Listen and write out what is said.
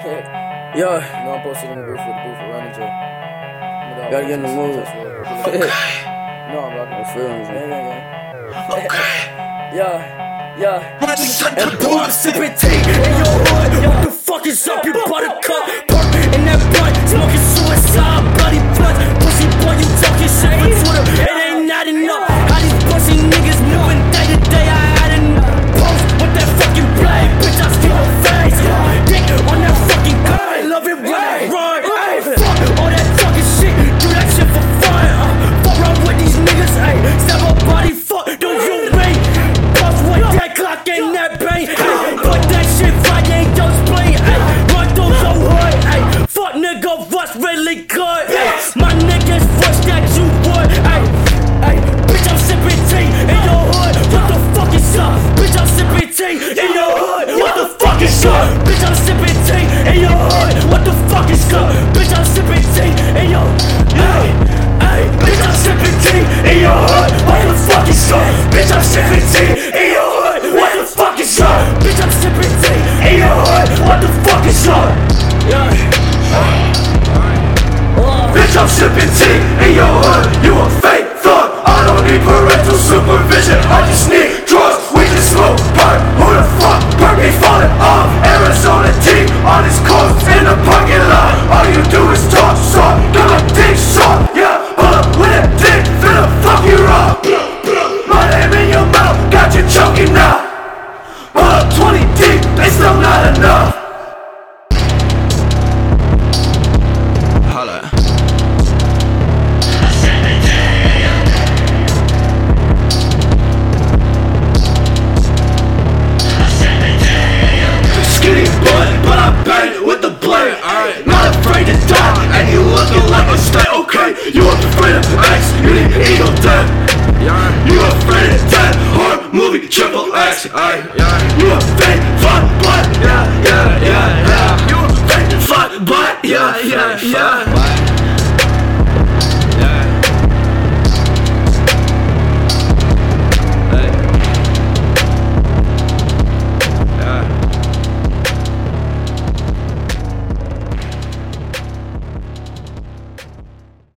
Yo, No, I'm posted in the booth with running Joe. gotta get in the mood. No, I'm rocking. I'm feeling you. And boy, I'm sipping tea in your hood. What the fuck is up, you buttercup? Perk in that blunt, smoking suicide, bloody blunt. Pussy boy, you talking shit for Twitter. It ain't not enough. How these pussy niggas moving day to day? I had enough. Post with that fucking blade, bitch, I steal a face. Dick on that fucking gun. I love it when I run. Ay, fuck all that talking shit. Do that shit for fun. Fuck around with these niggas. Ay, stab a body, fuck. Don't you rate? Puff with that Glock and that bang. Ay, put that shit right, ain't just play. Ay, run through so hard. Ay, fuck nigga, what's really good? Ay, my niggas wish that you would. Ay, bitch, I'm sipping tea in your hood. What the fuck is up? Bitch, I'm sipping tea in your hood. What the fuck is up? Bitch, I'm sipping tea in your hood. What the fuck is up? Bitch, I'm sipping tea in your. Ay, bitch, I'm sipping tea in your hood. What the fuck is up? Bitch, I'm sipping tea in your hood. What the fuck is up? Bitch, I'm sipping tea in your hood. What the fuck is up? Bitch, I'm sipping tea in your hood. You a fake thug. I don't need parental supervision. I just need drugs. We can smoke perk. Who the fuck? Perk ain't falling off. Arizona tea on his coast in the parking lot. All you do is talk soft. Got my dick soft. Yeah, pull up with that dick. Finna fuck you up. My name in your mouth. Got you choking now. Pull up 20 deep. They still not enough. Holla. Skinny boy, but I bang with the blade. Not afraid to die, and you looking like a stay. Okay, you afraid of X, you need ego dead. You afraid of death, horror movie, triple X. You a fake fuck blood, yeah. You a fake fuck blood, yeah.